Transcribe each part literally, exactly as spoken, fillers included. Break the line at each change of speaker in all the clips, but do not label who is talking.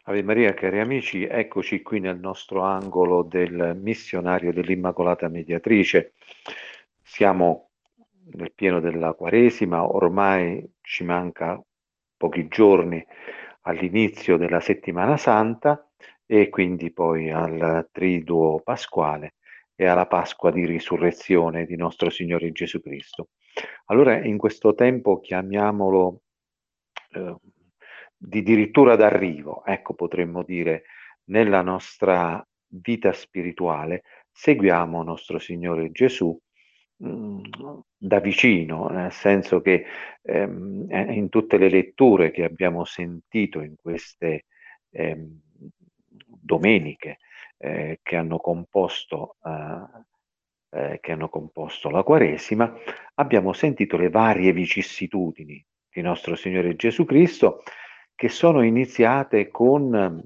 Ave Maria, cari amici, eccoci qui nel nostro angolo del missionario dell'Immacolata Mediatrice. Siamo nel pieno della Quaresima, ormai ci manca pochi giorni all'inizio della Settimana Santa e quindi poi al Triduo Pasquale e alla Pasqua di Risurrezione di nostro Signore Gesù Cristo. Allora, in questo tempo chiamiamolo eh, di dirittura d'arrivo, ecco, potremmo dire, nella nostra vita spirituale, seguiamo nostro Signore Gesù mh, da vicino, nel senso che ehm, eh, in tutte le letture che abbiamo sentito in queste ehm, domeniche eh, che hanno composto eh, eh, che hanno composto la Quaresima, abbiamo sentito le varie vicissitudini di nostro Signore Gesù Cristo che sono iniziate con,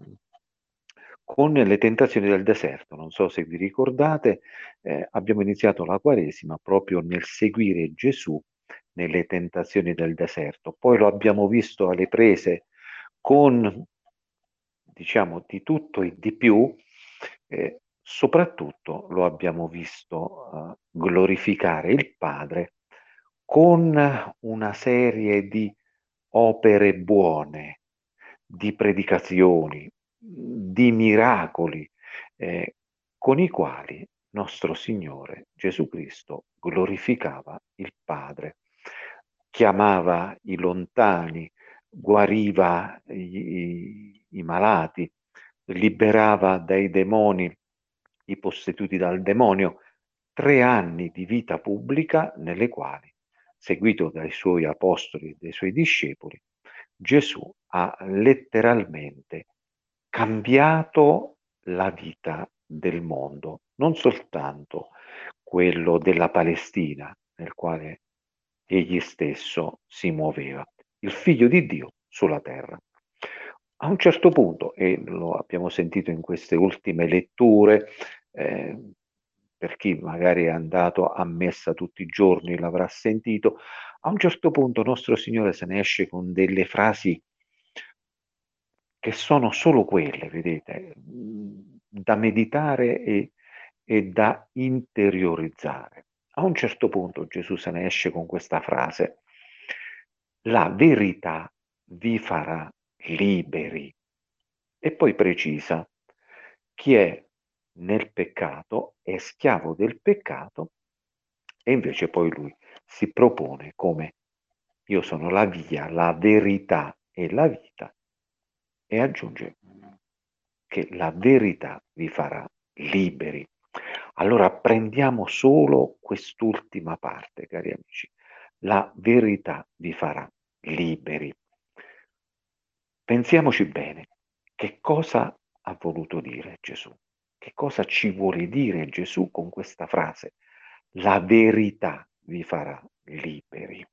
con le tentazioni del deserto. Non so se vi ricordate, eh, abbiamo iniziato la Quaresima proprio nel seguire Gesù nelle tentazioni del deserto. Poi lo abbiamo visto alle prese con, diciamo, di tutto e di più, eh, soprattutto lo abbiamo visto eh, glorificare il Padre con una serie di opere buone, di predicazioni, di miracoli, eh, con i quali nostro Signore Gesù Cristo glorificava il Padre, chiamava i lontani, guariva i, i, i malati, liberava dai demoni i posseduti dal demonio. Tre anni di vita pubblica nelle quali, seguito dai suoi apostoli e dai suoi discepoli, Gesù ha letteralmente cambiato la vita del mondo, non soltanto quello della Palestina, nel quale egli stesso si muoveva, il figlio di Dio sulla terra. A un certo punto, e lo abbiamo sentito in queste ultime letture, eh, per chi magari è andato a messa tutti i giorni l'avrà sentito, a un certo punto nostro Signore se ne esce con delle frasi che sono solo quelle, vedete, da meditare e, e da interiorizzare. A un certo punto Gesù se ne esce con questa frase: la verità vi farà liberi. E poi precisa: chi è nel peccato è schiavo del peccato, e invece poi lui si propone come: io sono la via, la verità e la vita, e aggiunge che la verità vi farà liberi. Allora prendiamo solo quest'ultima parte, cari amici. La verità vi farà liberi. Pensiamoci bene, che cosa ha voluto dire Gesù? Che cosa ci vuole dire Gesù con questa frase? La verità vi farà liberi.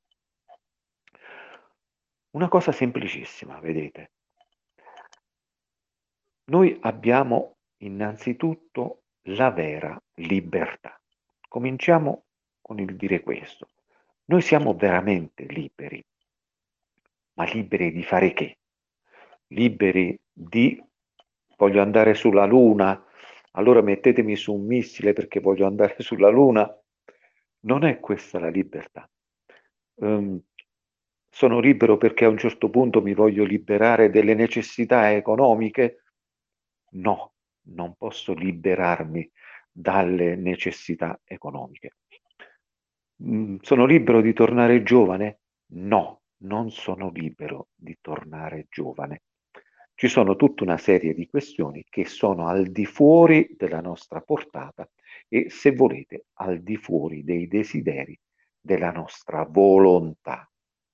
Una cosa semplicissima, vedete. Noi abbiamo innanzitutto la vera libertà. Cominciamo con il dire questo. Noi siamo veramente liberi, ma liberi di fare che? Liberi di voglio andare sulla Luna, allora mettetemi su un missile perché voglio andare sulla Luna. Non è questa la libertà. Um, sono libero perché a un certo punto mi voglio liberare delle necessità economiche? No, non posso liberarmi dalle necessità economiche. Mm, sono libero di tornare giovane? No, non sono libero di tornare giovane. Ci sono tutta una serie di questioni che sono al di fuori della nostra portata e, se volete, al di fuori dei desideri della nostra volontà.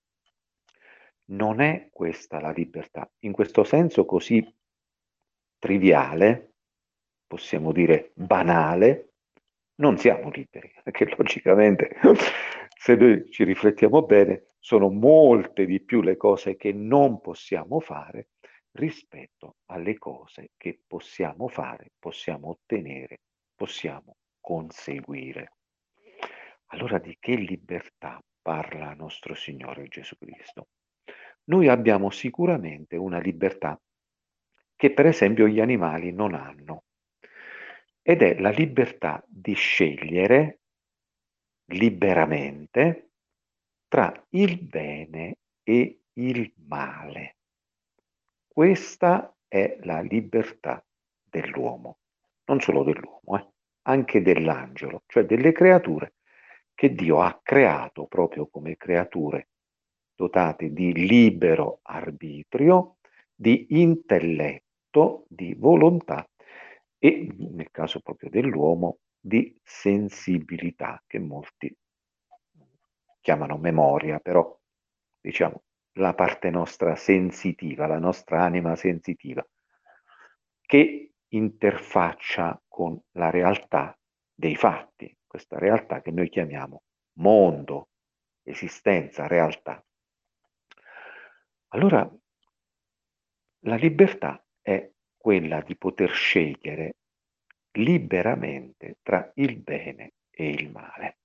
Non è questa la libertà. In questo senso così triviale, possiamo dire banale, non siamo liberi, perché logicamente, se noi ci riflettiamo bene, sono molte di più le cose che non possiamo fare rispetto alle cose che possiamo fare, possiamo ottenere, possiamo conseguire. Allora di che libertà parla nostro Signore Gesù Cristo? Noi abbiamo sicuramente una libertà che per esempio gli animali non hanno, ed è la libertà di scegliere liberamente tra il bene e il male. Questa è la libertà dell'uomo, non solo dell'uomo, eh, anche dell'angelo, cioè delle creature che Dio ha creato proprio come creature dotate di libero arbitrio, di intelletto, di volontà e, nel caso proprio dell'uomo, di sensibilità, che molti chiamano memoria, però diciamo la parte nostra sensitiva, la nostra anima sensitiva, che interfaccia con la realtà dei fatti, questa realtà che noi chiamiamo mondo, esistenza, realtà. Allora, la libertà è quella di poter scegliere liberamente tra il bene e il male.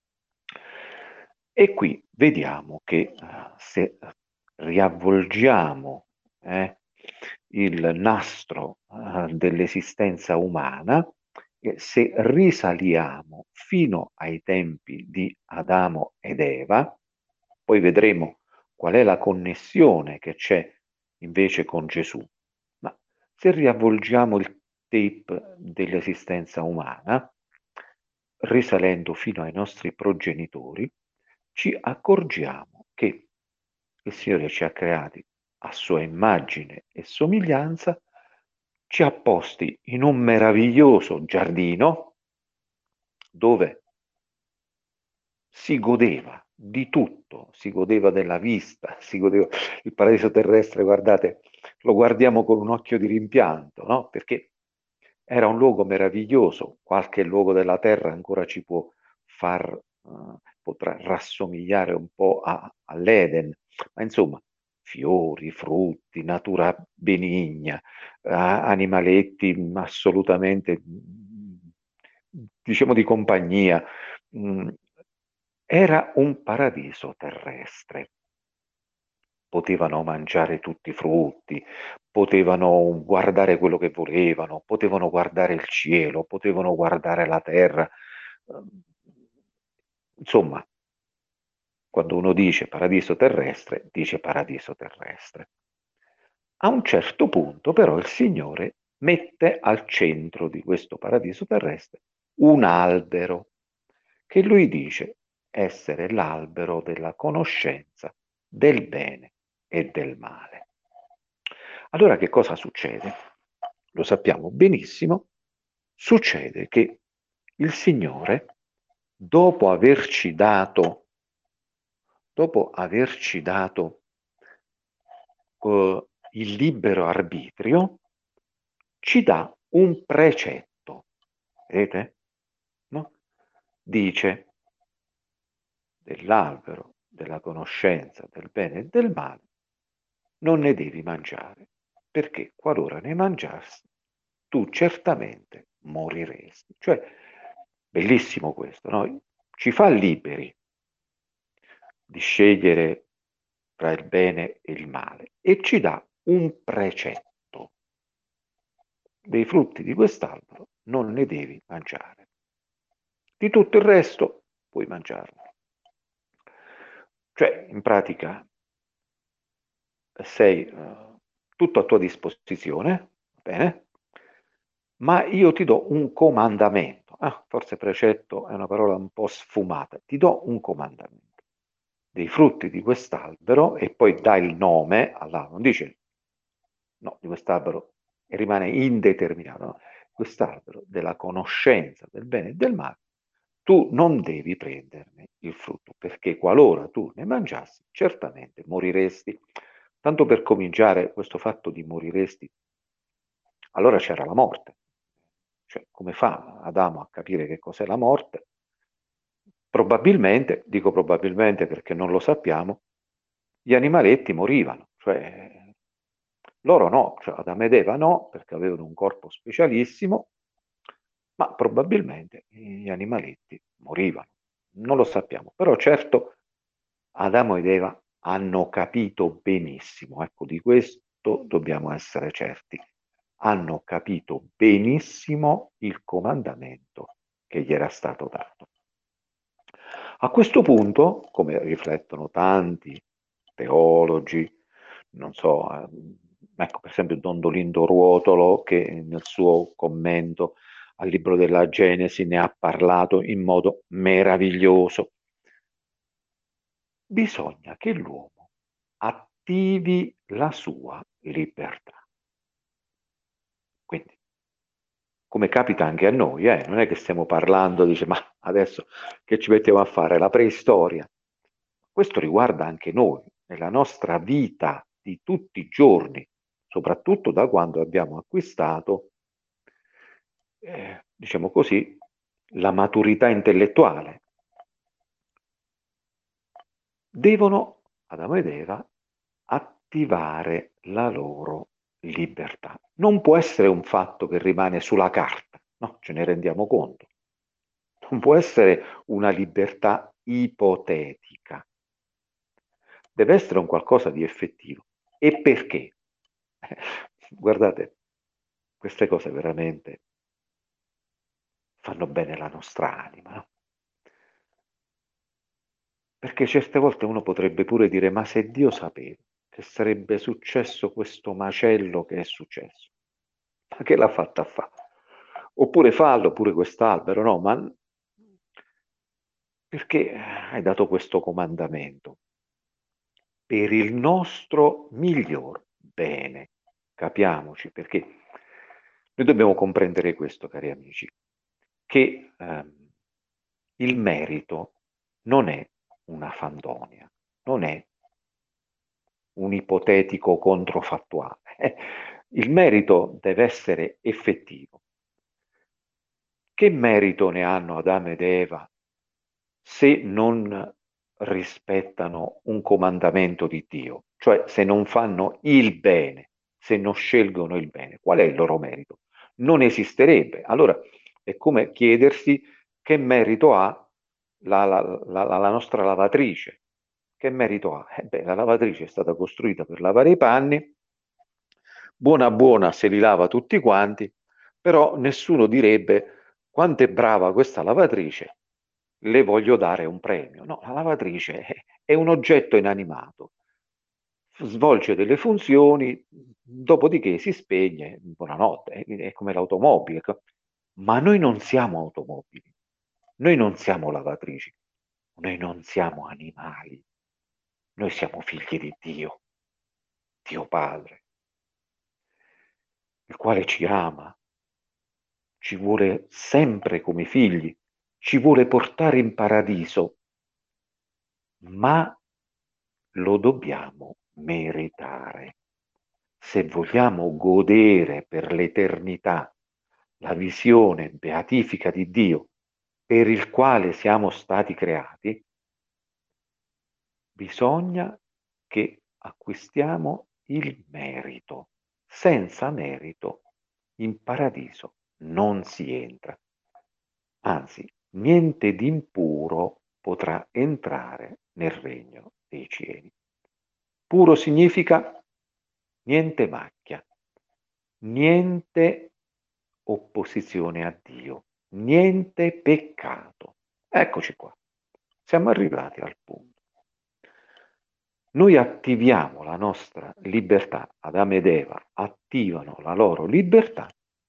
E qui vediamo che uh, se riavvolgiamo eh, il nastro uh, dell'esistenza umana, eh, se risaliamo fino ai tempi di Adamo ed Eva, poi vedremo qual è la connessione che c'è invece con Gesù, ma se riavvolgiamo il tape dell'esistenza umana, risalendo fino ai nostri progenitori, ci accorgiamo che il Signore ci ha creati a sua immagine e somiglianza, ci ha posti in un meraviglioso giardino dove si godeva di tutto, si godeva della vista, si godeva il paradiso terrestre, guardate, lo guardiamo con un occhio di rimpianto, no? Perché era un luogo meraviglioso, qualche luogo della terra ancora ci può far, uh, potrà rassomigliare un po' a, all'Eden, ma insomma, fiori, frutti, natura benigna, uh, animaletti assolutamente, diciamo, di compagnia. Mm, era un paradiso terrestre. Potevano mangiare tutti i frutti, potevano guardare quello che volevano, potevano guardare il cielo, potevano guardare la terra. Insomma, quando uno dice paradiso terrestre, dice paradiso terrestre. A un certo punto, però, il Signore mette al centro di questo paradiso terrestre un albero, che lui dice essere l'albero della conoscenza del bene e del male. Allora che cosa succede? Lo sappiamo benissimo, succede che il Signore, dopo averci dato, dopo averci dato uh, il libero arbitrio, ci dà un precetto, vedete? No? Dice dell'albero della conoscenza del bene e del male non ne devi mangiare, perché qualora ne mangiassi, tu certamente moriresti. Cioè, bellissimo questo, no? Ci fa liberi di scegliere tra il bene e il male e ci dà un precetto. Dei frutti di quest'albero non ne devi mangiare. Di tutto il resto puoi mangiarlo. Cioè, in pratica, sei uh, tutto a tua disposizione, bene? Ma io ti do un comandamento. Ah, forse precetto è una parola un po' sfumata. Ti do un comandamento. Dei frutti di quest'albero, e poi dai il nome all'albero, non dice no, di quest'albero, e rimane indeterminato, no? Quest'albero della conoscenza del bene e del male, tu non devi prenderne il frutto, perché qualora tu ne mangiassi, certamente moriresti. Tanto per cominciare, questo fatto di moriresti, allora c'era la morte. Cioè, come fa Adamo a capire che cos'è la morte? Probabilmente, dico probabilmente perché non lo sappiamo, gli animaletti morivano, cioè loro no, cioè Adamo ed Eva no, perché avevano un corpo specialissimo, ma probabilmente gli animaletti morivano. Non lo sappiamo, però certo Adamo ed Eva hanno capito benissimo, ecco, di questo dobbiamo essere certi, hanno capito benissimo il comandamento che gli era stato dato. A questo punto, come riflettono tanti teologi, non so, eh, ecco per esempio Don Dolindo Ruotolo, che nel suo commento al libro della Genesi ne ha parlato in modo meraviglioso, bisogna che l'uomo attivi la sua libertà. Quindi, come capita anche a noi, eh, non è che stiamo parlando, dice, ma adesso che ci mettiamo a fare? La preistoria. Questo riguarda anche noi, nella nostra vita di tutti i giorni, soprattutto da quando abbiamo acquistato, eh, diciamo così, la maturità intellettuale. Devono, Adamo ed Eva, attivare la loro libertà. Non può essere un fatto che rimane sulla carta, no? Ce ne rendiamo conto. Non può essere una libertà ipotetica. Deve essere un qualcosa di effettivo. E perché? Guardate, queste cose veramente fanno bene la nostra anima, no? Perché certe volte uno potrebbe pure dire, ma se Dio sapeva che sarebbe successo questo macello che è successo, ma che l'ha fatta a fare? Oppure fallo pure quest'albero, no? Ma perché hai dato questo comandamento? Per il nostro miglior bene. Capiamoci, perché noi dobbiamo comprendere questo, cari amici, che ehm, il merito non è una fandonia, non è un ipotetico controfattuale. Il merito deve essere effettivo. Che merito ne hanno Adamo ed Eva se non rispettano un comandamento di Dio? Cioè se non fanno il bene, se non scelgono il bene, qual è il loro merito? Non esisterebbe. Allora è come chiedersi che merito ha la, la, la, la nostra lavatrice. Che merito ha? Eh beh, la lavatrice è stata costruita per lavare i panni, buona buona se li lava tutti quanti, però nessuno direbbe quanto è brava questa lavatrice, le voglio dare un premio. No, la lavatrice è, è un oggetto inanimato, svolge delle funzioni, dopodiché si spegne, buonanotte, è, è come l'automobile. Ma noi non siamo automobili, noi non siamo lavatrici, noi non siamo animali, noi siamo figli di Dio, Dio Padre, il quale ci ama, ci vuole sempre come figli, ci vuole portare in paradiso, ma lo dobbiamo meritare. Se vogliamo godere per l'eternità la visione beatifica di Dio per il quale siamo stati creati, bisogna che acquistiamo il merito. Senza merito in paradiso non si entra. Anzi, niente di impuro potrà entrare nel regno dei cieli. Puro significa niente macchia, niente opposizione a Dio, niente peccato. Eccoci qua, siamo arrivati al punto. Noi attiviamo la nostra libertà, Adamo ed Eva attivano la loro libertà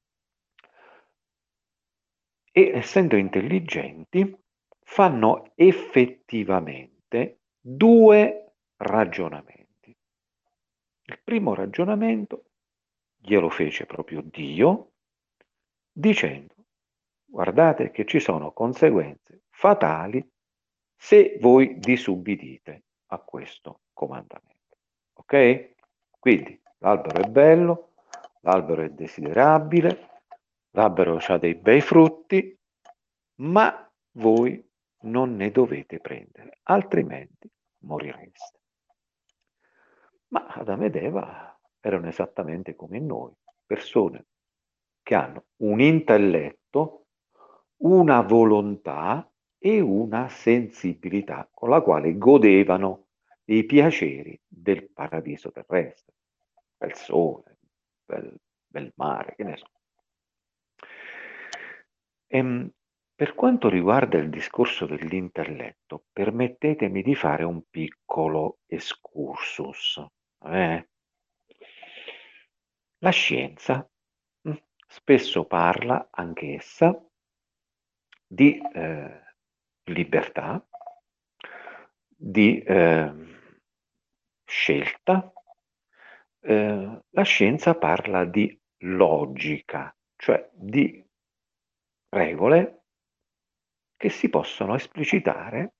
e essendo intelligenti fanno effettivamente due ragionamenti. Il primo ragionamento glielo fece proprio Dio dicendo: guardate che ci sono conseguenze fatali se voi disubbidite a questo comandamento. Ok? Quindi l'albero è bello, l'albero è desiderabile, l'albero ha dei bei frutti, ma voi non ne dovete prendere, altrimenti morireste. Ma Adamo ed Eva erano esattamente come noi, persone che hanno un intelletto, una volontà e una sensibilità con la quale godevano i piaceri del paradiso terrestre, bel sole, bel bel mare, che ne so. Ehm, per quanto riguarda il discorso dell'intelletto, permettetemi di fare un piccolo excursus. Eh? La scienza mh, spesso parla anch'essa di eh, libertà, di eh, scelta. Eh, la scienza parla di logica, cioè di regole che si possono esplicitare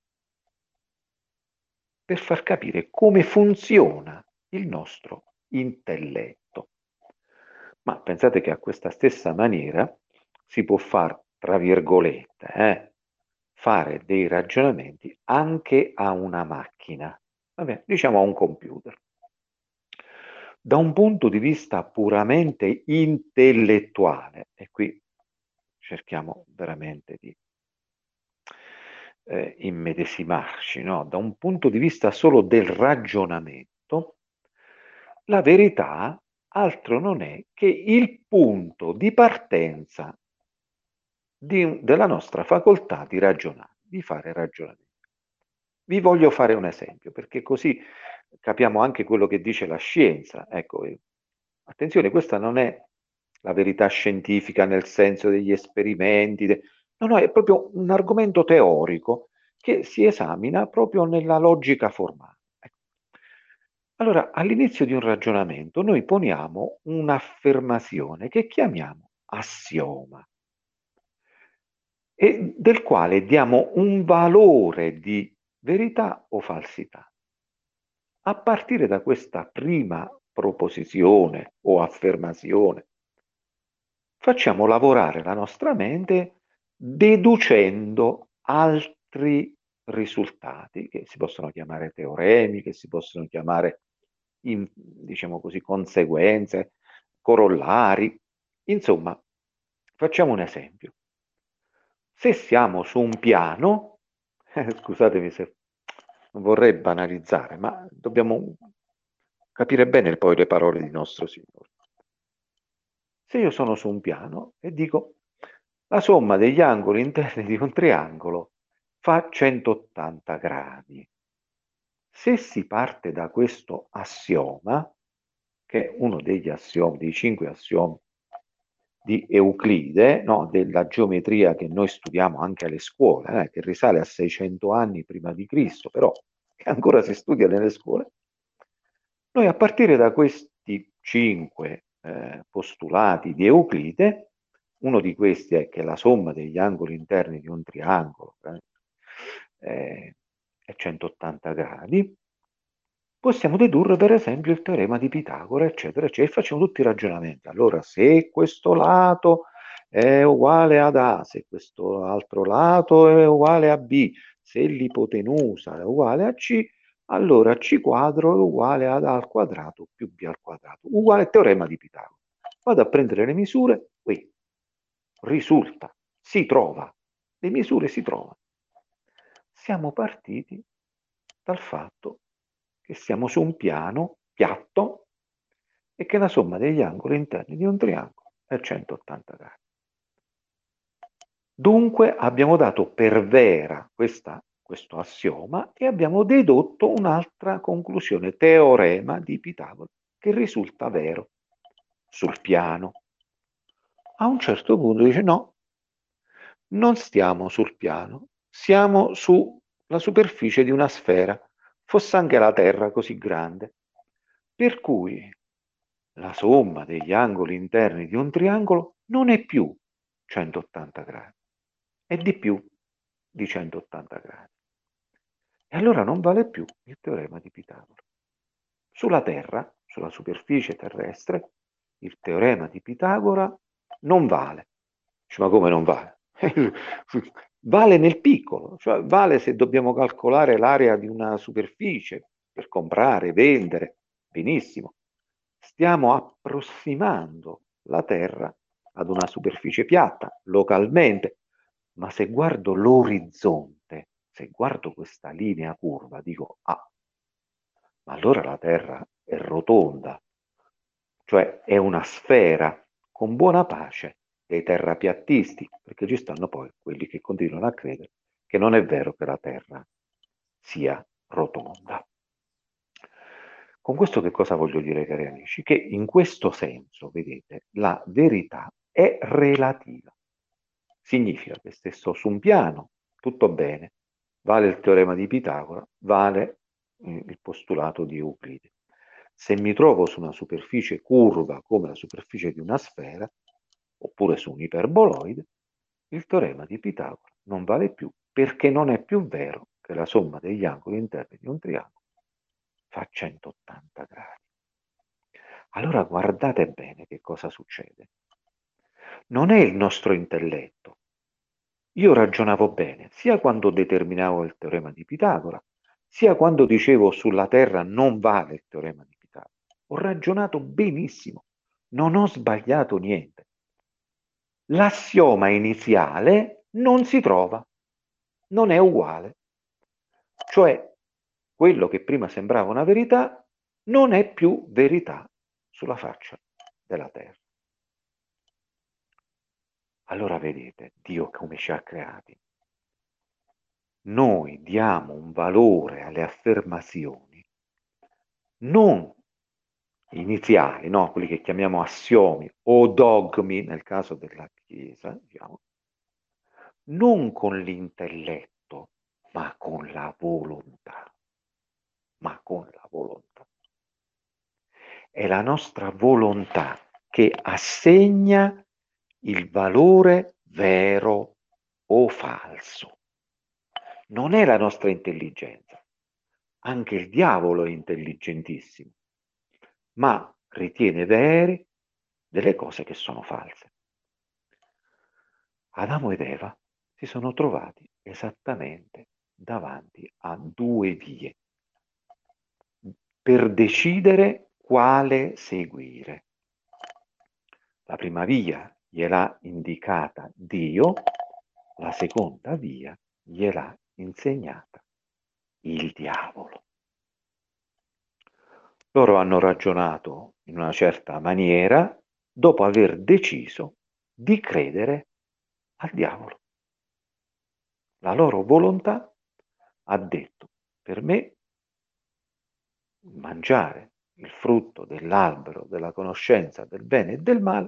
per far capire come funziona il nostro intelletto. Ma pensate che a questa stessa maniera si può fare, tra virgolette, eh, fare dei ragionamenti anche a una macchina, vabbè, diciamo a un computer. Da un punto di vista puramente intellettuale, e qui cerchiamo veramente di eh, immedesimarci, no? Da un punto di vista solo del ragionamento, la verità altro non è che il punto di partenza di, della nostra facoltà di ragionare, di fare ragionamento. Vi voglio fare un esempio, perché così capiamo anche quello che dice la scienza. Ecco, attenzione, questa non è la verità scientifica nel senso degli esperimenti, de... no, no, è proprio un argomento teorico che si esamina proprio nella logica formale. Ecco. Allora, all'inizio di un ragionamento noi poniamo un'affermazione che chiamiamo assioma e del quale diamo un valore di verità o falsità. A partire da questa prima proposizione o affermazione, facciamo lavorare la nostra mente deducendo altri risultati che si possono chiamare teoremi, che si possono chiamare, in, diciamo così, conseguenze, corollari. Insomma, facciamo un esempio. Se siamo su un piano, eh, scusatemi se non vorrei banalizzare, ma dobbiamo capire bene poi le parole di nostro Signore. Se io sono su un piano e dico la somma degli angoli interni di un triangolo fa centottanta gradi. Se si parte da questo assioma, che è uno degli assiomi, dei cinque assiomi di Euclide, no, della geometria che noi studiamo anche alle scuole, eh, che risale a seicento anni prima di Cristo, però che ancora si studia nelle scuole, noi a partire da questi cinque eh, postulati di Euclide, uno di questi è che la somma degli angoli interni di un triangolo eh, è centottanta gradi, possiamo dedurre per esempio il teorema di Pitagora, eccetera, eccetera, e facciamo tutti i ragionamenti. Allora, se questo lato è uguale ad A, se questo altro lato è uguale a B, se l'ipotenusa è uguale a C, allora C quadro è uguale ad A al quadrato più B al quadrato, uguale al teorema di Pitagora. Vado a prendere le misure, qui risulta, si trova, le misure si trovano. Siamo partiti dal fatto che siamo su un piano piatto e che la somma degli angoli interni di un triangolo è centottanta gradi. Dunque abbiamo dato per vera questa, questo assioma e abbiamo dedotto un'altra conclusione, teorema di Pitagora, che risulta vero sul piano. A un certo punto dice no, non stiamo sul piano, siamo sulla superficie di una sfera, fosse anche la Terra così grande. Per cui la somma degli angoli interni di un triangolo non è più centottanta gradi, è di più di centottanta gradi. E allora non vale più il teorema di Pitagora. Sulla Terra, sulla superficie terrestre, il teorema di Pitagora non vale. Dice, ma come non vale? Vale nel piccolo, cioè vale se dobbiamo calcolare l'area di una superficie per comprare, vendere, benissimo. Stiamo approssimando la Terra ad una superficie piatta localmente, ma se guardo l'orizzonte, se guardo questa linea curva, dico, ah, ma allora la Terra è rotonda, cioè è una sfera, con buona pace dei terrapiattisti, perché ci stanno poi quelli che continuano a credere che non è vero che la Terra sia rotonda. Con questo che cosa voglio dire, cari amici? Che in questo senso, vedete, la verità è relativa. Significa che se sto su un piano, tutto bene, vale il teorema di Pitagora, vale eh, il postulato di Euclide. Se mi trovo su una superficie curva come la superficie di una sfera, oppure su un iperboloide, il teorema di Pitagora non vale più, perché non è più vero che la somma degli angoli interni di un triangolo fa centottanta gradi. Allora guardate bene che cosa succede. Non è il nostro intelletto. Io ragionavo bene, sia quando determinavo il teorema di Pitagora, sia quando dicevo sulla Terra non vale il teorema di Pitagora. Ho ragionato benissimo, non ho sbagliato niente. L'assioma iniziale non si trova, non è uguale. Cioè, quello che prima sembrava una verità non è più verità sulla faccia della Terra. Allora vedete, Dio come ci ha creati. Noi diamo un valore alle affermazioni non iniziali, no? Quelli che chiamiamo assiomi o dogmi nel caso della Chiesa, diciamo, non con l'intelletto, ma con la volontà. Ma con la volontà. È la nostra volontà che assegna il valore vero o falso. Non è la nostra intelligenza. Anche il diavolo è intelligentissimo, ma ritiene vere delle cose che sono false. Adamo ed Eva si sono trovati esattamente davanti a due vie per decidere quale seguire. La prima via gliel'ha indicata Dio, la seconda via gliel'ha insegnata il diavolo. Loro hanno ragionato in una certa maniera dopo aver deciso di credere al diavolo. La loro volontà ha detto: per me mangiare il frutto dell'albero della conoscenza del bene e del male,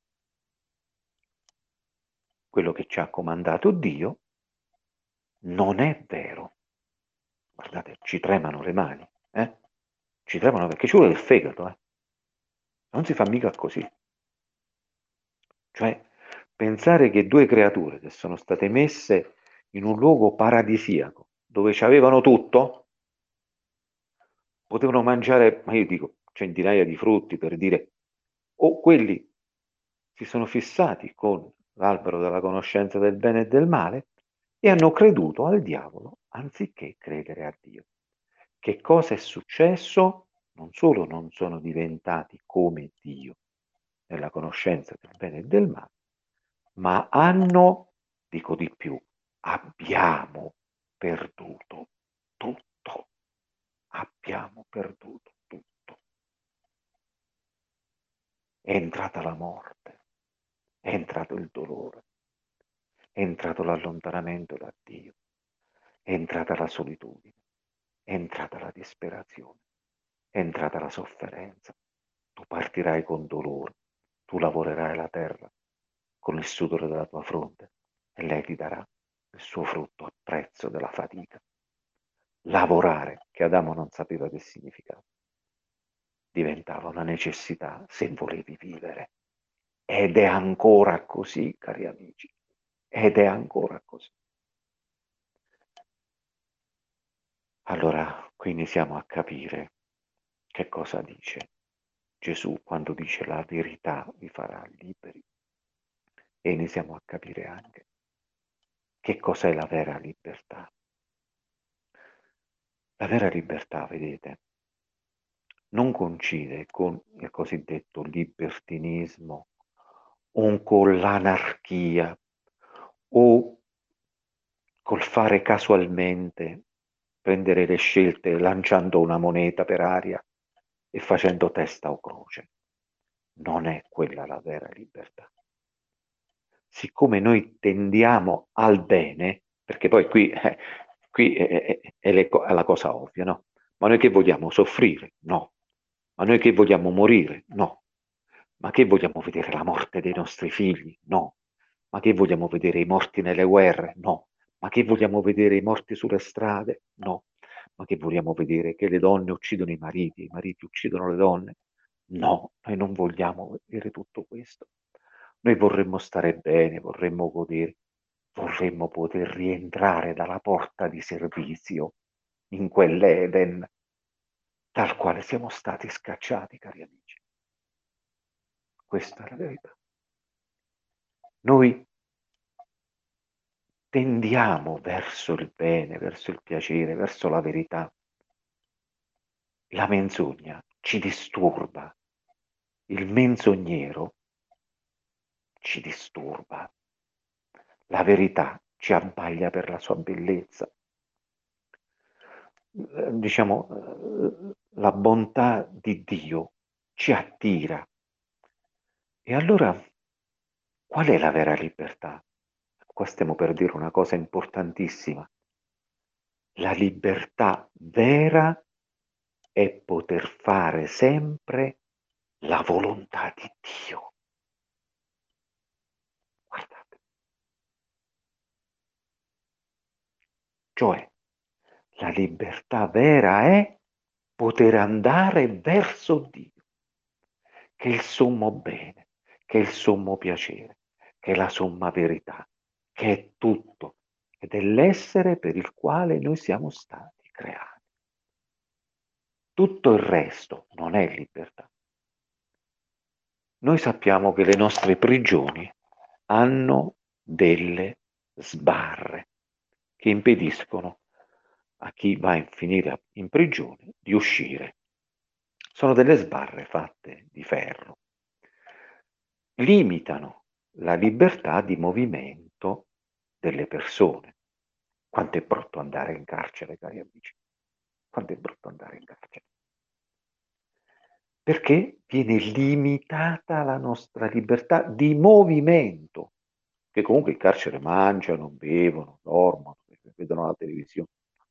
quello che ci ha comandato Dio, non è vero. Guardate, ci tremano le mani, eh? Ci tremano perché ci vuole il fegato, eh? Non si fa mica così. Cioè, pensare che due creature che sono state messe in un luogo paradisiaco, dove ci avevano tutto, potevano mangiare, ma io dico, centinaia di frutti per dire, o quelli si sono fissati con l'albero della conoscenza del bene e del male e hanno creduto al diavolo anziché credere a Dio. Che cosa è successo? Non solo non sono diventati come Dio nella conoscenza del bene e del male, ma hanno, dico di più, abbiamo perduto tutto. Abbiamo perduto tutto. È entrata la morte, è entrato il dolore, è entrato l'allontanamento da Dio, è entrata la solitudine, è entrata la disperazione, è entrata la sofferenza. Tu partirai con dolore, tu lavorerai la terra con il sudore della tua fronte e lei ti darà il suo frutto a prezzo della fatica. Lavorare, che Adamo non sapeva che significava, diventava una necessità se volevi vivere. Ed è ancora così, cari amici, ed è ancora così. Allora, qui iniziamo a capire che cosa dice Gesù quando dice la verità vi farà liberi. E iniziamo a capire anche che cos'è la vera libertà. La vera libertà, vedete, non coincide con il cosiddetto libertinismo o con l'anarchia o col fare casualmente, prendere le scelte lanciando una moneta per aria e facendo testa o croce. Non è quella la vera libertà. Siccome noi tendiamo al bene, perché poi qui, eh, qui è, è- è le- è la cosa ovvia, no? Ma noi che vogliamo soffrire? No. Ma noi che vogliamo morire? No. Ma che vogliamo vedere la morte dei nostri figli? No. Ma che vogliamo vedere i morti nelle guerre? No. Ma che vogliamo vedere i morti sulle strade? No. Ma che vogliamo vedere che le donne uccidono i mariti, i mariti uccidono le donne? No, noi non vogliamo vedere tutto questo. Noi vorremmo stare bene, vorremmo godere, vorremmo poter rientrare dalla porta di servizio in quell'Eden dal quale siamo stati scacciati, cari amici. Questa è la verità. Noi tendiamo verso il bene, verso il piacere, verso la verità. La menzogna ci disturba, il menzognero ci disturba, la verità ci abbaglia per la sua bellezza. Eh, Diciamo, eh, la bontà di Dio ci attira. E allora, qual è la vera libertà? Qua stiamo per dire una cosa importantissima. La libertà vera è poter fare sempre la volontà di Dio. Guardate, cioè la libertà vera è poter andare verso Dio, che è il sommo bene, che è il sommo piacere, che è la somma verità, che è tutto, ed è l'essere per il quale noi siamo stati creati. Tutto il resto non è libertà. Noi sappiamo che le nostre prigioni hanno delle sbarre che impediscono a chi va a finire in prigione di uscire. Sono delle sbarre fatte di ferro. Limitano la libertà di movimento delle persone. Quanto è brutto andare in carcere, cari amici. Quanto è brutto andare in carcere. Perché viene limitata la nostra libertà di movimento, che comunque in carcere mangiano, bevono, dormono, vedono la televisione.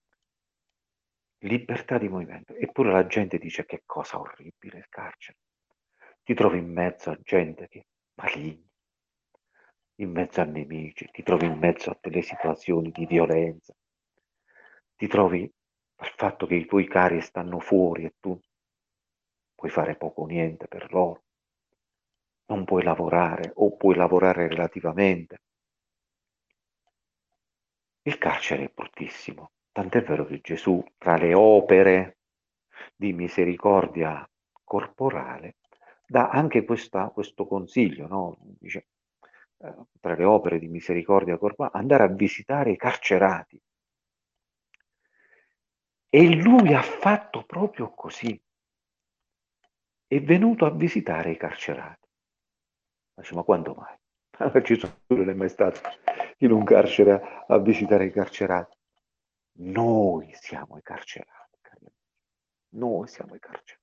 Libertà di movimento. Eppure la gente dice che cosa orribile il carcere. Ti trovi in mezzo a gente che maligna, in mezzo a nemici, ti trovi in mezzo a delle situazioni di violenza, ti trovi al fatto che i tuoi cari stanno fuori e tu puoi fare poco o niente per loro, non puoi lavorare o puoi lavorare relativamente. Il carcere è bruttissimo, tant'è vero che Gesù, tra le opere di misericordia corporale, dà anche questa, questo consiglio, no? Dice, eh, tra le opere di misericordia corporale, andare a visitare i carcerati. E lui ha fatto proprio così. È venuto a visitare i carcerati. Ma dice, ma quando mai? Gesù non è mai stato in un carcere a visitare i carcerati. Noi siamo i carcerati, cari amici. Noi siamo i carcerati.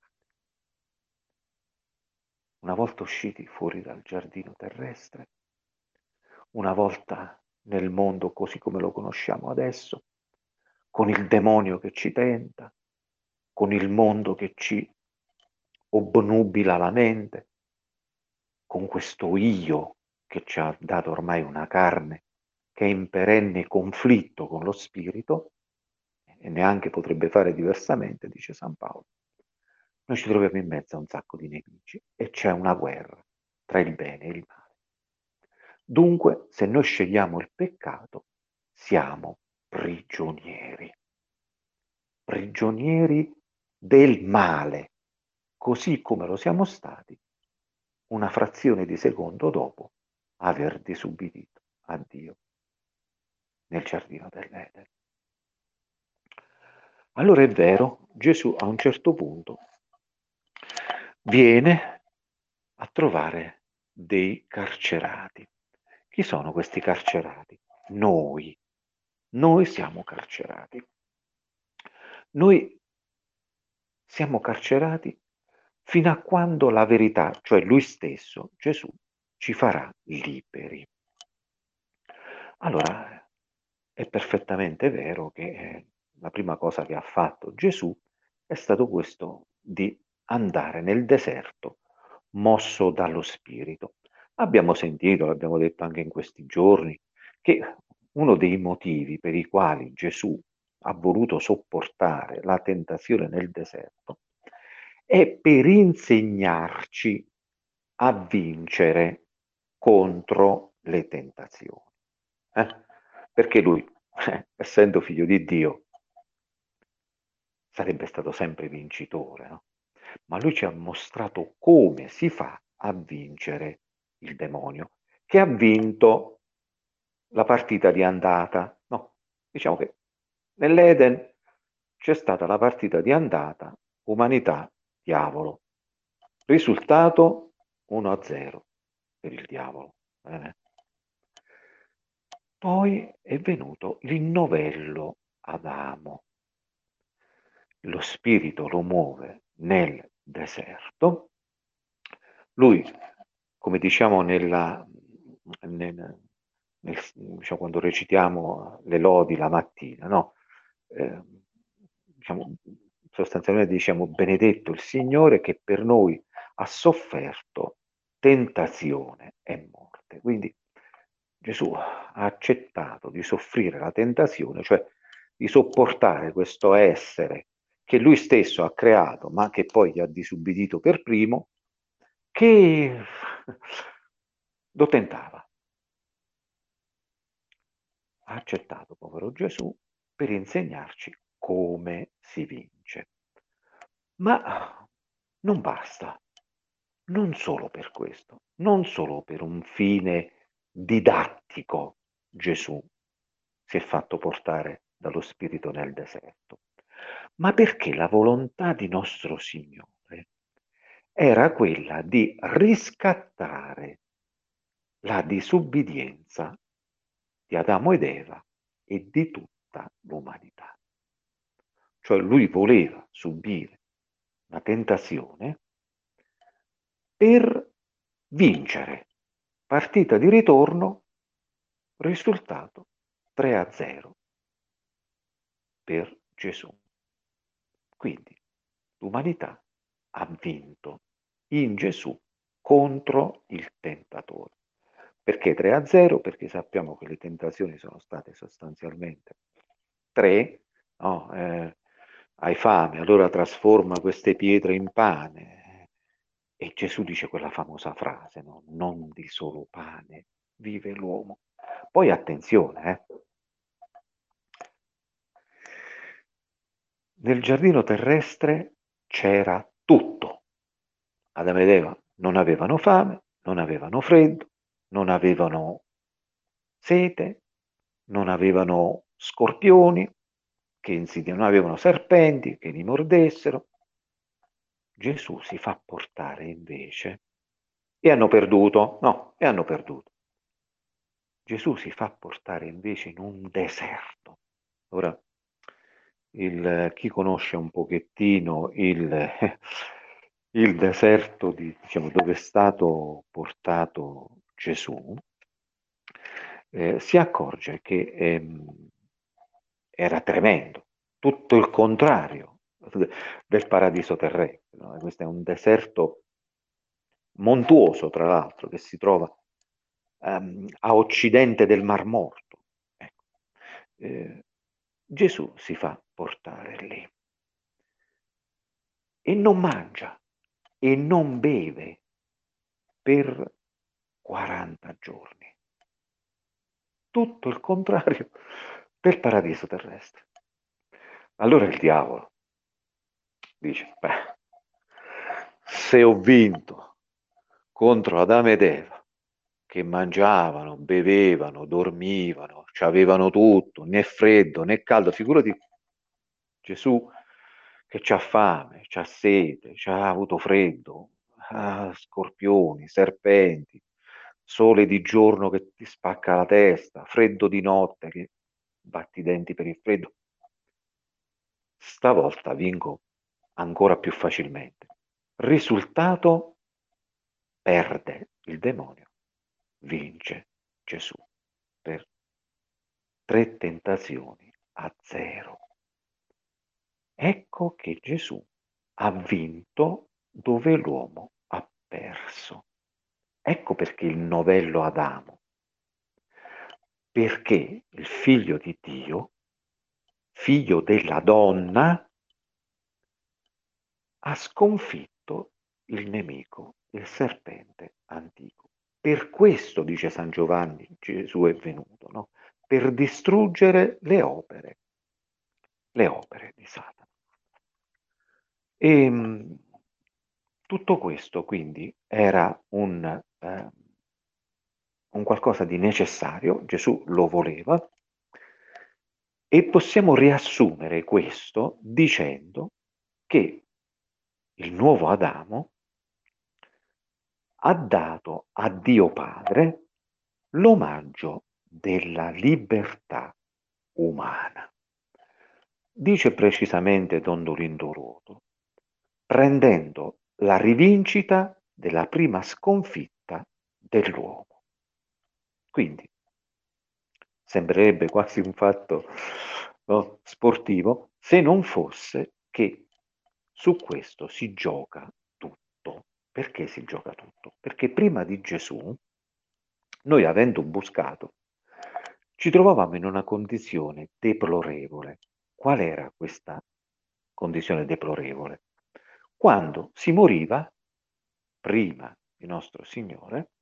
Una volta usciti fuori dal giardino terrestre, una volta nel mondo così come lo conosciamo adesso, con il demonio che ci tenta, con il mondo che ci obnubila la mente, con questo io che ci ha dato ormai una carne che è in perenne conflitto con lo spirito e neanche potrebbe fare diversamente, dice San Paolo. Noi ci troviamo in mezzo a un sacco di nemici e c'è una guerra tra il bene e il male. Dunque, se noi scegliamo il peccato, siamo prigionieri, prigionieri del male, così come lo siamo stati una frazione di secondo dopo aver disubbidito a Dio nel giardino dell'Eden. Allora è vero, Gesù a un certo punto viene a trovare dei carcerati. Chi sono questi carcerati? Noi. Noi siamo carcerati. Noi siamo carcerati fino a quando la verità, cioè lui stesso, Gesù, ci farà liberi. Allora, è perfettamente vero che eh, la prima cosa che ha fatto Gesù è stato questo di andare nel deserto mosso dallo Spirito. Abbiamo sentito, l'abbiamo detto anche in questi giorni, che uno dei motivi per i quali Gesù ha voluto sopportare la tentazione nel deserto è per insegnarci a vincere contro le tentazioni. Eh? Perché lui, eh, essendo figlio di Dio, sarebbe stato sempre vincitore, no? Ma lui ci ha mostrato come si fa a vincere il demonio, che ha vinto la partita di andata. No, diciamo che nell'Eden c'è stata la partita di andata, umanità, diavolo. Risultato uno a zero per il diavolo. Bene. Poi è venuto l'innovello Adamo. Lo spirito lo muove nel deserto. Lui, come diciamo nella, nel, nel, diciamo, quando recitiamo le lodi la mattina, no? Eh, diciamo, sostanzialmente diciamo benedetto il Signore che per noi ha sofferto tentazione e morte. Quindi Gesù ha accettato di soffrire la tentazione, cioè di sopportare questo essere che lui stesso ha creato, ma che poi gli ha disubbidito per primo, che lo tentava. Ha accettato, povero Gesù, per insegnarci come si vince. Ma non basta, non solo per questo, non solo per un fine didattico Gesù si è fatto portare dallo Spirito nel deserto, ma perché la volontà di nostro Signore era quella di riscattare la disubbidienza di Adamo ed Eva e di tutta l'umanità. Cioè lui voleva subire la tentazione per vincere. Partita di ritorno, risultato tre a zero per Gesù. Quindi l'umanità ha vinto in Gesù contro il tentatore. Perché tre a zero? Perché sappiamo che le tentazioni sono state sostanzialmente tre, no? Eh, hai fame, allora trasforma queste pietre in pane. E Gesù dice quella famosa frase, no? Non di solo pane vive l'uomo. Poi attenzione, eh? Nel giardino terrestre c'era tutto. Adamo ed Eva non avevano fame, non avevano freddo, non avevano sete, non avevano scorpioni, che insidiano, non avevano serpenti che li mordessero. Gesù si fa portare invece e hanno perduto, no, e hanno perduto. Gesù si fa portare invece in un deserto. Ora, il, chi conosce un pochettino il, il deserto di, diciamo, dove è stato portato Gesù, eh, si accorge che ehm, era tremendo, tutto il contrario del paradiso terrestre. No? Questo è un deserto montuoso, tra l'altro, che si trova ehm, a occidente del Mar Morto. Ecco. Eh, Gesù si fa portare lì e non mangia e non beve per quaranta giorni. Tutto il contrario del paradiso terrestre. Allora il diavolo dice, beh, se ho vinto contro Adamo ed Eva, che mangiavano, bevevano, dormivano, avevano tutto, né freddo né caldo, figurati Gesù che c'ha fame, c'ha sete, c'ha avuto freddo, ah, scorpioni, serpenti, sole di giorno che ti spacca la testa, freddo di notte che batti i denti per il freddo. Stavolta vinco ancora più facilmente. Risultato: perde il demonio, vince Gesù per tre tentazioni a zero. Ecco che Gesù ha vinto dove l'uomo ha perso. Ecco perché il novello Adamo, perché il figlio di Dio, figlio della donna, ha sconfitto il nemico, il serpente antico. Per questo, dice San Giovanni, Gesù è venuto, no? Per distruggere le opere, le opere di Satana. E mh, tutto questo quindi era un, eh, un qualcosa di necessario, Gesù lo voleva, e possiamo riassumere questo dicendo che il nuovo Adamo ha dato a Dio Padre l'omaggio della libertà umana. Dice precisamente Don Dolindo Ruoto, prendendo la rivincita della prima sconfitta dell'uomo. Quindi sembrerebbe quasi un fatto, no, sportivo, se non fosse che su questo si gioca tutto. Perché si gioca tutto? Perché prima di Gesù, noi avendo buscato, ci trovavamo in una condizione deplorevole. Qual era questa condizione deplorevole? Quando si moriva, prima di nostro Signore,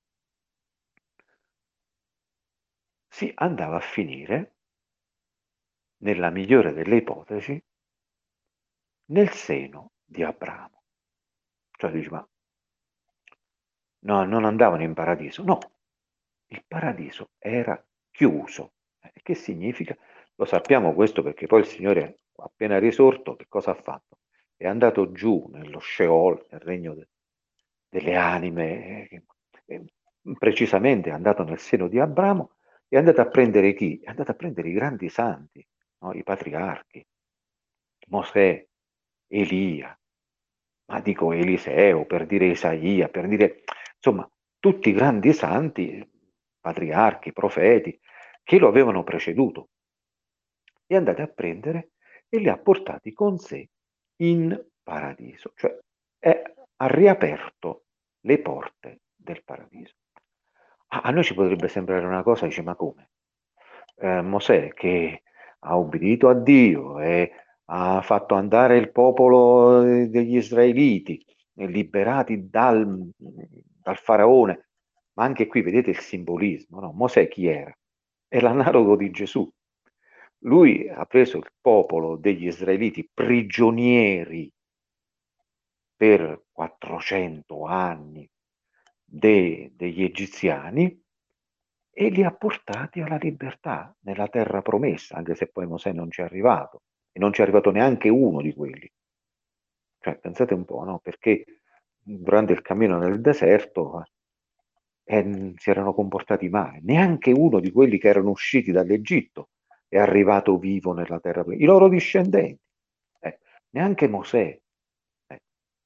si andava a finire, nella migliore delle ipotesi, nel seno di Abramo. Cioè dici, ma no, non andavano in paradiso. No, il paradiso era chiuso. Eh, Che significa? Lo sappiamo questo perché poi il Signore, appena risorto, che cosa ha fatto? È andato giù nello Sheol, nel regno de- delle anime, eh, eh, precisamente è andato nel seno di Abramo, è andato a prendere chi? È andato a prendere i grandi santi, no? I patriarchi, Mosè, Elia, ma dico Eliseo, per dire Isaia, per dire, insomma, tutti i grandi santi, patriarchi, profeti, che lo avevano preceduto. Li è andati a prendere e li ha portati con sé in paradiso, cioè è, ha riaperto le porte del paradiso. A, a noi ci potrebbe sembrare una cosa, dice, ma come? Eh, Mosè che ha obbedito a Dio e ha fatto andare il popolo eh, degli israeliti, eh, liberati dal, dal faraone, ma anche qui vedete il simbolismo, no? Mosè chi era? È l'analogo di Gesù. Lui ha preso il popolo degli israeliti prigionieri per quattrocento anni de- degli egiziani e li ha portati alla libertà nella terra promessa, anche se poi Mosè non ci è arrivato e non ci è arrivato neanche uno di quelli. Cioè, pensate un po', no? Perché durante il cammino nel deserto eh, si erano comportati male. Neanche uno di quelli che erano usciti dall'Egitto è arrivato vivo nella terra promessa. I loro discendenti, eh, neanche Mosè. eh.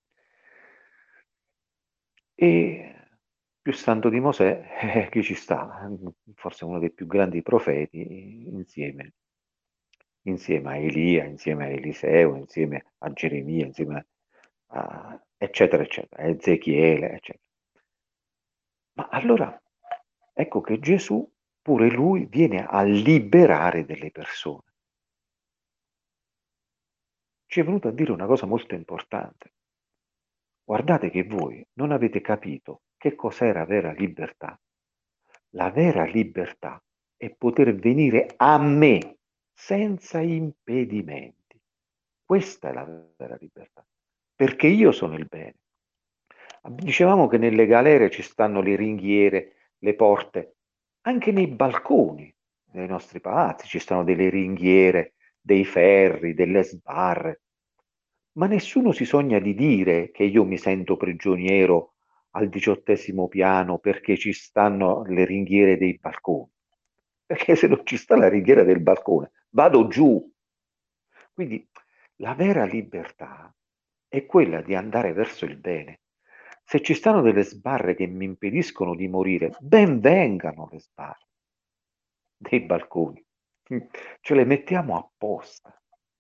E più santo di Mosè, eh, chi ci sta? Forse uno dei più grandi profeti insieme, insieme a Elia, insieme a Eliseo, insieme a Geremia, insieme a eccetera, eccetera, a Ezechiele, eccetera. Ma allora ecco che Gesù, pure lui, viene a liberare delle persone. Ci è venuto a dire una cosa molto importante. Guardate che voi non avete capito che cos'era vera libertà. La vera libertà è poter venire a me senza impedimenti. Questa è la vera libertà, perché io sono il bene. Dicevamo che nelle galere ci stanno le ringhiere, le porte, anche nei balconi dei nostri palazzi ci stanno delle ringhiere, dei ferri, delle sbarre, ma nessuno si sogna di dire che io mi sento prigioniero al diciottesimo piano perché ci stanno le ringhiere dei balconi. Perché se non ci sta la ringhiera del balcone, vado giù. Quindi la vera libertà è quella di andare verso il bene. Se ci stanno delle sbarre che mi impediscono di morire, ben vengano le sbarre dei balconi, ce le mettiamo apposta.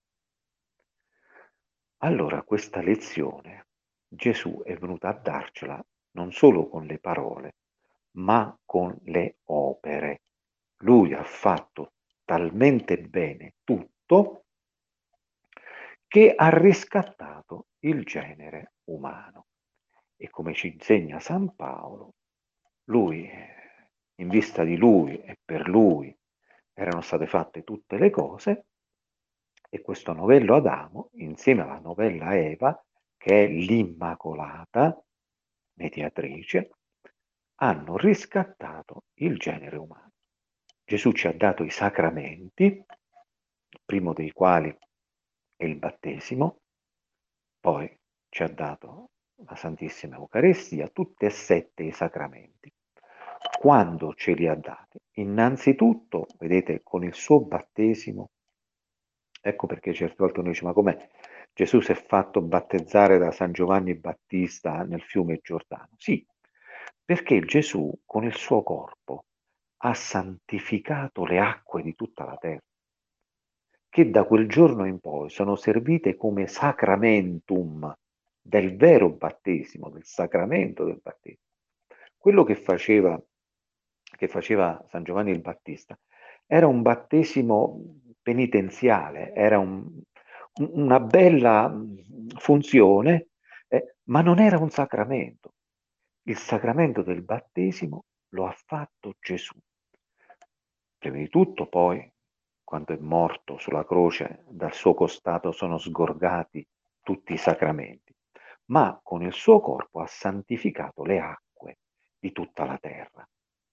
Allora questa lezione Gesù è venuto a darcela non solo con le parole, ma con le opere. Lui ha fatto talmente bene tutto che ha riscattato il genere umano. E come ci insegna San Paolo, lui, in vista di lui e per lui, erano state fatte tutte le cose, e questo novello Adamo, insieme alla novella Eva, che è l'Immacolata mediatrice, hanno riscattato il genere umano. Gesù ci ha dato i sacramenti, il primo dei quali è il battesimo, poi ci ha dato la Santissima Eucaristia, tutti e sette i sacramenti. Quando ce li ha dati? Innanzitutto, vedete, con il suo battesimo, ecco perché certe volte uno dice, ma com'è? Gesù si è fatto battezzare da San Giovanni Battista nel fiume Giordano. Sì, perché Gesù con il suo corpo ha santificato le acque di tutta la terra, che da quel giorno in poi sono servite come sacramentum del vero battesimo, del sacramento del battesimo. Quello che faceva, che faceva San Giovanni il Battista era un battesimo penitenziale, era un, una bella funzione, eh, ma non era un sacramento. Il sacramento del battesimo lo ha fatto Gesù. Prima di tutto, poi, quando è morto sulla croce, dal suo costato sono sgorgati tutti i sacramenti, ma con il suo corpo ha santificato le acque di tutta la terra.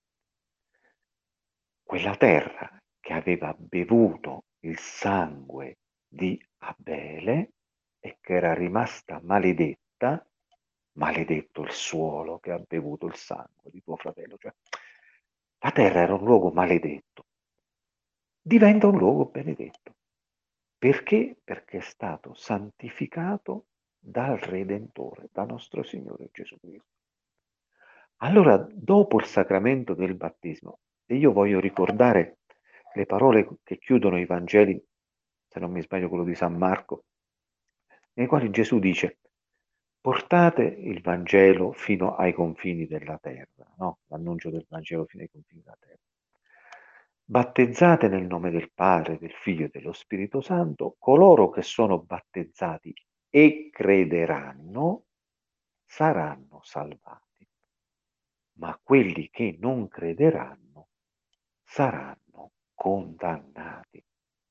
Quella terra che aveva bevuto il sangue di Abele e che era rimasta maledetta, maledetto il suolo che ha bevuto il sangue di tuo fratello, cioè la terra era un luogo maledetto, diventa un luogo benedetto. Perché? Perché è stato santificato dal Redentore, da nostro Signore Gesù Cristo. Allora, dopo il sacramento del battesimo, e io voglio ricordare le parole che chiudono i Vangeli, se non mi sbaglio quello di San Marco, nei quali Gesù dice: portate il Vangelo fino ai confini della terra, no? L'annuncio del Vangelo fino ai confini della terra. Battezzate nel nome del Padre, del Figlio e dello Spirito Santo coloro che sono battezzati e crederanno saranno salvati, ma quelli che non crederanno saranno condannati.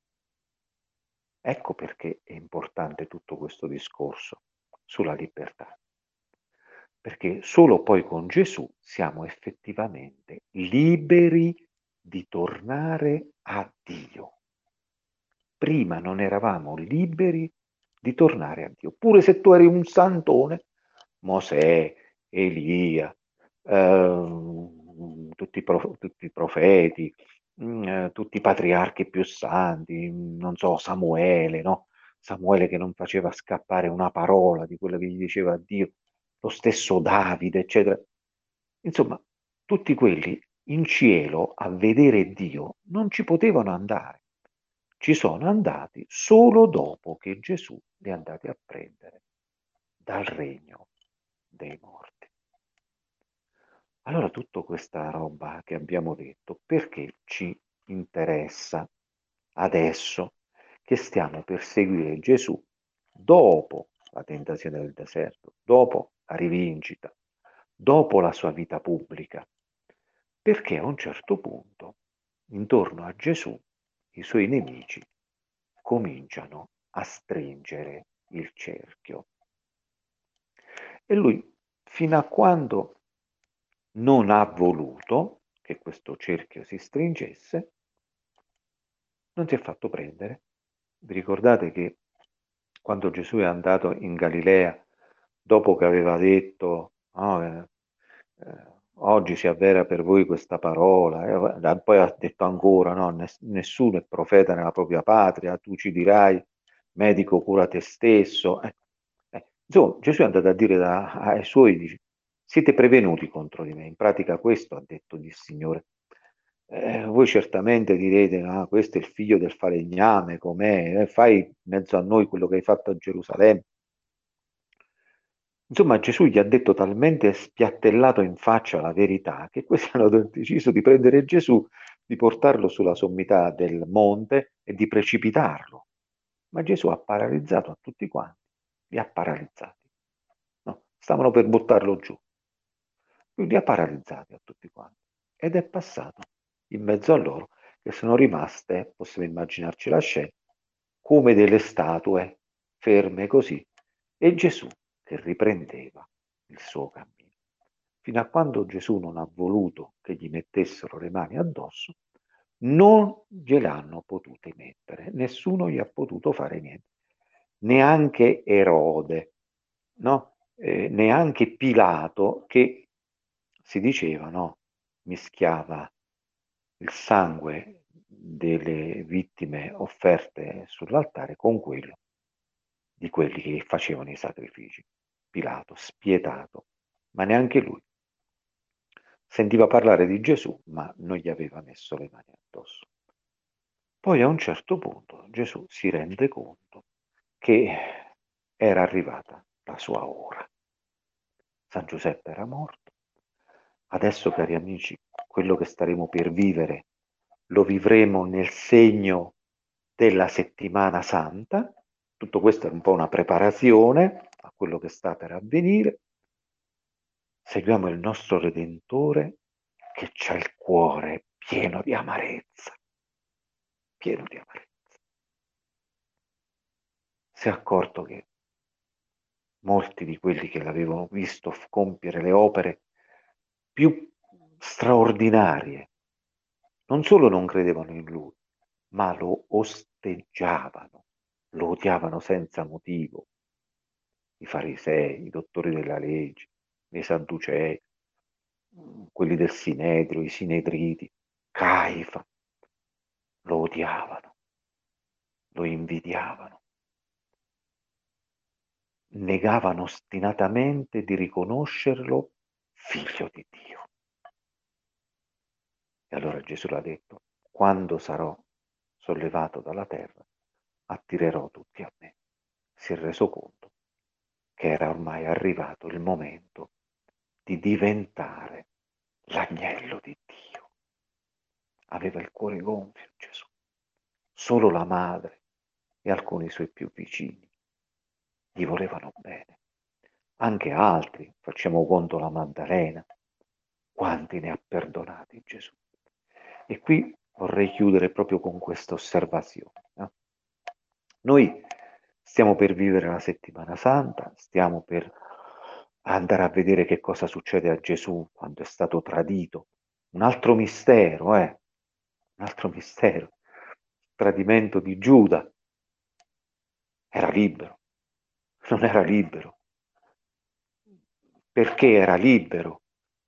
Ecco perché è importante tutto questo discorso sulla libertà, perché solo poi con Gesù siamo effettivamente liberi di tornare a Dio. Prima non eravamo liberi di tornare a Dio, pure se tu eri un santone, Mosè, Elia, eh, tutti, i prof- tutti i profeti, mh, eh, tutti i patriarchi più santi, mh, non so, Samuele, no? Samuele che non faceva scappare una parola di quello che gli diceva Dio, lo stesso Davide, eccetera. Insomma, tutti quelli in cielo a vedere Dio non ci potevano andare. Ci sono andati solo dopo che Gesù li è andati a prendere dal regno dei morti. Allora tutta questa roba che abbiamo detto, perché ci interessa adesso che stiamo per seguire Gesù dopo la tentazione del deserto, dopo la rivincita, dopo la sua vita pubblica? Perché a un certo punto, intorno a Gesù, i suoi nemici cominciano a stringere il cerchio. E lui, fino a quando non ha voluto che questo cerchio si stringesse, non si è fatto prendere. Vi ricordate che quando Gesù è andato in Galilea, dopo che aveva detto, oh, eh, eh, oggi si avvera per voi questa parola, eh, poi ha detto ancora, no, ness- nessuno è profeta nella propria patria, tu ci dirai, medico cura te stesso. Eh, eh, Insomma, Gesù è andato a dire da- ai suoi, dice, siete prevenuti contro di me. In pratica questo ha detto il Signore. Eh, voi certamente direte, ah, questo è il figlio del falegname, com'è? Eh, fai in mezzo a noi quello che hai fatto a Gerusalemme. Insomma, Gesù gli ha detto talmente spiattellato in faccia la verità che questi hanno deciso di prendere Gesù, di portarlo sulla sommità del monte e di precipitarlo. Ma Gesù ha paralizzato a tutti quanti, li ha paralizzati. No, stavano per buttarlo giù. Lui li ha paralizzati a tutti quanti ed è passato in mezzo a loro, che sono rimaste, possiamo immaginarci la scena, come delle statue ferme così, e Gesù che riprendeva il suo cammino. Fino a quando Gesù non ha voluto che gli mettessero le mani addosso, non gliel'hanno potute mettere, nessuno gli ha potuto fare niente, neanche Erode, no? Eh, neanche Pilato, che si diceva, no? Mischiava il sangue delle vittime offerte sull'altare con quello di quelli che facevano i sacrifici. Pilato, spietato, ma neanche lui. Sentiva parlare di Gesù, ma non gli aveva messo le mani addosso. Poi a un certo punto Gesù si rende conto che era arrivata la sua ora. San Giuseppe era morto. Adesso, cari amici, quello che staremo per vivere lo vivremo nel segno della settimana santa. Tutto questo è un po' una preparazione a quello che sta per avvenire. Seguiamo il nostro Redentore che c'ha il cuore pieno di amarezza, pieno di amarezza. Si è accorto che molti di quelli che l'avevano visto compiere le opere più straordinarie non solo non credevano in lui, ma lo osteggiavano, lo odiavano senza motivo. I farisei, i dottori della legge, i sadducei, quelli del Sinedrio, i Sinedriti, Caifa, lo odiavano, lo invidiavano, negavano ostinatamente di riconoscerlo figlio di Dio. E allora Gesù l'ha detto, quando sarò sollevato dalla terra, attirerò tutti a me. Si è reso conto che era ormai arrivato il momento di diventare l'agnello di Dio. Aveva il cuore gonfio Gesù. Solo la madre e alcuni suoi più vicini gli volevano bene. Anche altri, facciamo conto la Maddalena, quanti ne ha perdonati Gesù. E qui vorrei chiudere proprio con questa osservazione. No? Noi stiamo per vivere la settimana santa, stiamo per andare a vedere che cosa succede a Gesù quando è stato tradito. Un altro mistero, eh? Un altro mistero. Il tradimento di Giuda. Era libero, non era libero. Perché era libero?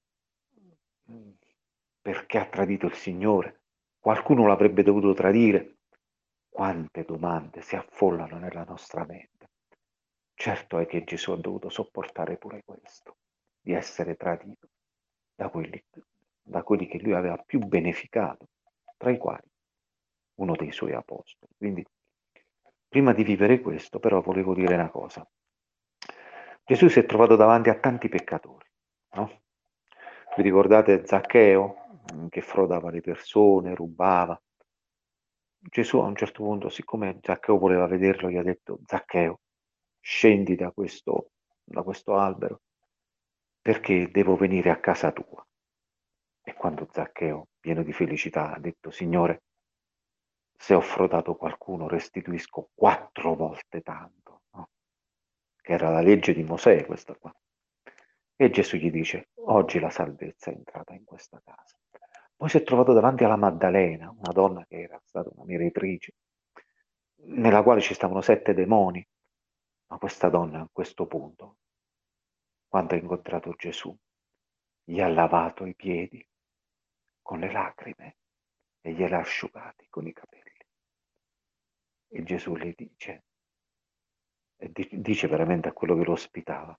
Perché ha tradito il Signore? Qualcuno l'avrebbe dovuto tradire? Quante domande si affollano nella nostra mente. Certo è che Gesù ha dovuto sopportare pure questo, di essere tradito da quelli, da quelli che lui aveva più beneficato, tra i quali uno dei suoi apostoli. Quindi, prima di vivere questo, però, volevo dire una cosa. Gesù si è trovato davanti a tanti peccatori, no? Vi ricordate Zaccheo, che frodava le persone, rubava? Gesù a un certo punto, siccome Zaccheo voleva vederlo, gli ha detto: Zaccheo, scendi da questo, da questo albero, perché devo venire a casa tua. E quando Zaccheo, pieno di felicità, ha detto: Signore, se ho frodato qualcuno, restituisco quattro volte tanto, no? Che era la legge di Mosè questa qua. E Gesù gli dice: oggi la salvezza è entrata in questa casa. Poi si è trovato davanti alla Maddalena, una donna che era stata una meretrice, nella quale ci stavano sette demoni. Ma questa donna a questo punto, quando ha incontrato Gesù, gli ha lavato i piedi con le lacrime e glieli ha asciugati con i capelli. E Gesù le dice: e di- dice veramente a quello che lo ospitava: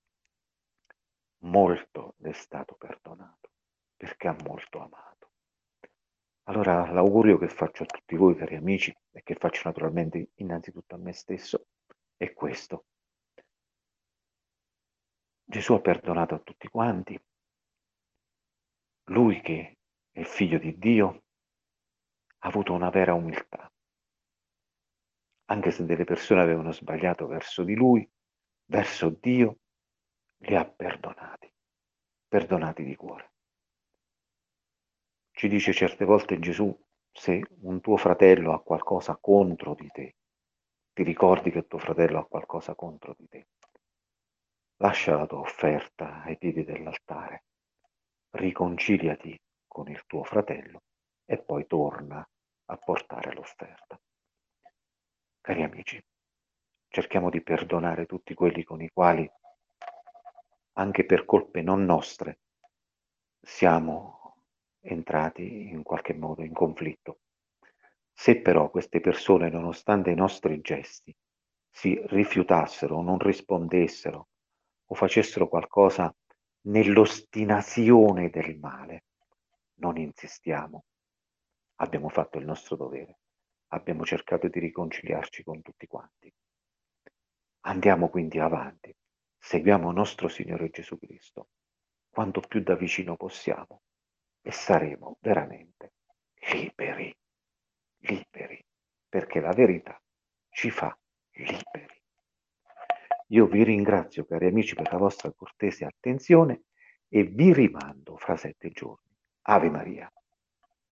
molto le è stato perdonato, perché ha molto amato. Allora l'augurio che faccio a tutti voi, cari amici, e che faccio naturalmente innanzitutto a me stesso, è questo. Gesù ha perdonato a tutti quanti, lui che è figlio di Dio ha avuto una vera umiltà, anche se delle persone avevano sbagliato verso di lui, verso Dio, li ha perdonati, perdonati di cuore. Ci dice certe volte Gesù: se un tuo fratello ha qualcosa contro di te, ti ricordi che tuo fratello ha qualcosa contro di te, lascia la tua offerta ai piedi dell'altare, riconciliati con il tuo fratello e poi torna a portare l'offerta. Cari amici, cerchiamo di perdonare tutti quelli con i quali, anche per colpe non nostre, siamo entrati in qualche modo in conflitto. Se però queste persone, nonostante i nostri gesti, si rifiutassero, non rispondessero o facessero qualcosa nell'ostinazione del male, non insistiamo. Abbiamo fatto il nostro dovere, abbiamo cercato di riconciliarci con tutti quanti. Andiamo quindi avanti, seguiamo nostro Signore Gesù Cristo, quanto più da vicino possiamo, e saremo veramente liberi, liberi, perché la verità ci fa liberi. Io vi ringrazio, cari amici, per la vostra cortese attenzione e vi rimando fra sette giorni. Ave Maria.